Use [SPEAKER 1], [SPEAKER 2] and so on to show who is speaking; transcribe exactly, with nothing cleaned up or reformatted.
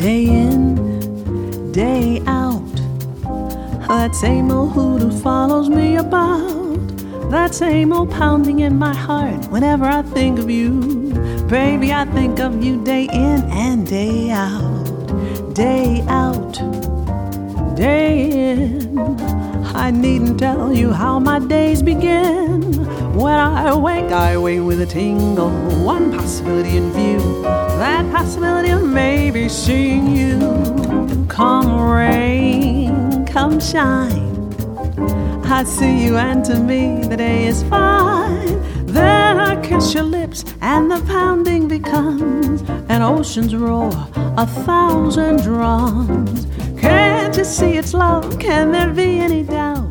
[SPEAKER 1] Day in, day out, that same old hoodoo follows me about. That same old pounding in my heart whenever I think of you. Baby, I think of you day in and day out. Day out, day in. I needn't tell you how my days begin. When I wake, I wake with a tingle. One possibility in view, that possibility of maybe seeing you. Come rain, come shine, I see you and to me the day is fine. Then I kiss your lips and the pounding becomes an ocean's roar, a thousand drums. Can't you see it's love? Can there be any doubt?